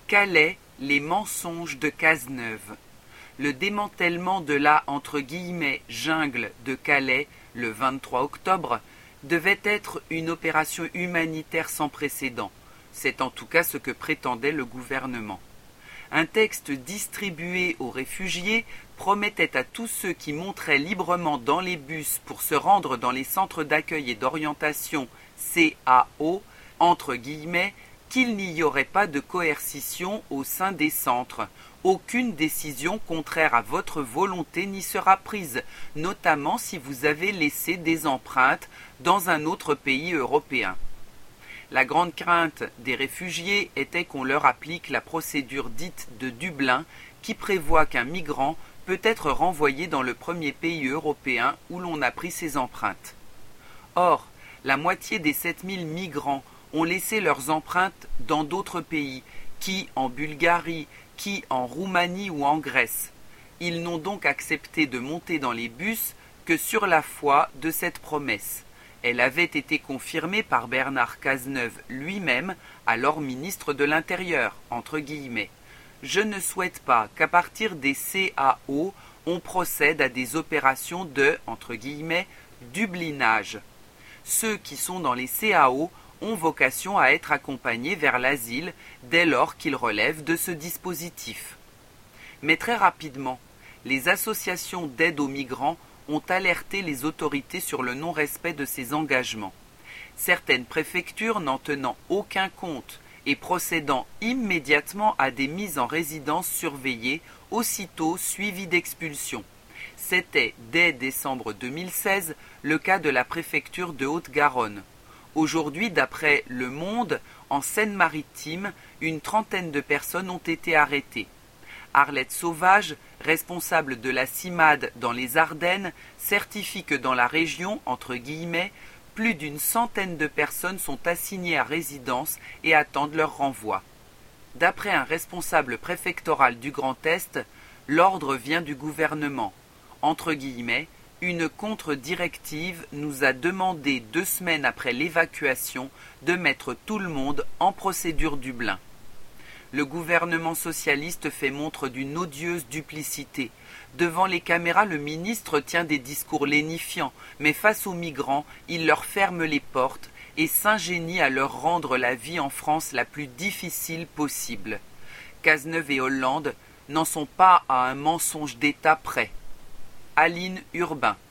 Calais, les mensonges de Cazeneuve. Le démantèlement de la « jungle » de Calais, le 23 octobre, devait être une opération humanitaire sans précédent. C'est en tout cas ce que prétendait le gouvernement. Un texte distribué aux réfugiés promettait à tous ceux qui monteraient librement dans les bus pour se rendre dans les centres d'accueil et d'orientation CAO, entre guillemets, qu'il n'y aurait pas de coercition au sein des centres. Aucune décision contraire à votre volonté n'y sera prise, notamment si vous avez laissé des empreintes dans un autre pays européen. La grande crainte des réfugiés était qu'on leur applique la procédure dite de Dublin, qui prévoit qu'un migrant peut être renvoyé dans le premier pays européen où l'on a pris ses empreintes. Or, la moitié des 7000 migrants ont laissé leurs empreintes dans d'autres pays, qui en Bulgarie, qui en Roumanie ou en Grèce. Ils n'ont donc accepté de monter dans les bus que sur la foi de cette promesse. Elle avait été confirmée par Bernard Cazeneuve lui-même, alors ministre de l'Intérieur, entre guillemets. Je ne souhaite pas qu'à partir des CAO, on procède à des opérations de, entre guillemets, dublinage. Ceux qui sont dans les CAO ont vocation à être accompagnés vers l'asile dès lors qu'ils relèvent de ce dispositif. Mais très rapidement, les associations d'aide aux migrants ont alerté les autorités sur le non-respect de ces engagements. Certaines préfectures n'en tenant aucun compte et procédant immédiatement à des mises en résidence surveillées, aussitôt suivies d'expulsions. C'était, dès décembre 2016, le cas de la préfecture de Haute-Garonne. Aujourd'hui, d'après Le Monde, en Seine-Maritime, une trentaine de personnes ont été arrêtées. Arlette Sauvage, responsable de la CIMAD dans les Ardennes, certifie que dans la région, entre guillemets, plus d'une centaine de personnes sont assignées à résidence et attendent leur renvoi. D'après un responsable préfectoral du Grand Est, l'ordre vient du gouvernement. Entre guillemets, une contre-directive nous a demandé 2 semaines après l'évacuation de mettre tout le monde en procédure Dublin. Le gouvernement socialiste fait montre d'une odieuse duplicité. Devant les caméras, le ministre tient des discours lénifiants, mais face aux migrants, il leur ferme les portes et s'ingénie à leur rendre la vie en France la plus difficile possible. Cazeneuve et Hollande n'en sont pas à un mensonge d'État près. Aline Urbain.